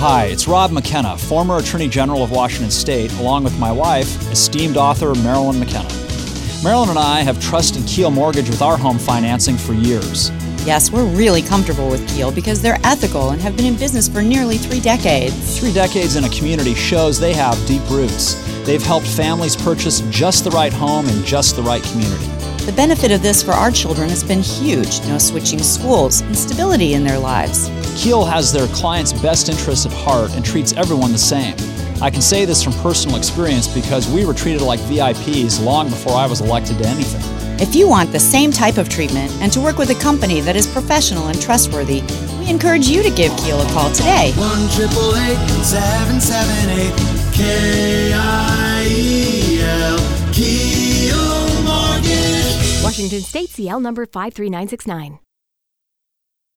Hi, it's Rob McKenna, former Attorney General of Washington State, along with my wife, esteemed author Marilyn McKenna. Marilyn and I have trusted Keel Mortgage with our home financing for years. Yes, we're really comfortable with Keel because they're ethical and have been in business for nearly 3 decades. 3 decades in a community shows they have deep roots. They've helped families purchase just the right home in just the right community. The benefit of this for our children has been huge. No switching schools and stability in their lives. Keel has their clients' best interests at heart and treats everyone the same. I can say this from personal experience because we were treated like VIPs long before I was elected to anything. If you want the same type of treatment and to work with a company that is professional and trustworthy, we encourage you to give Keel a call today. 1-888-778-KIEL. Keel Mortgage. Washington State CL number 53969.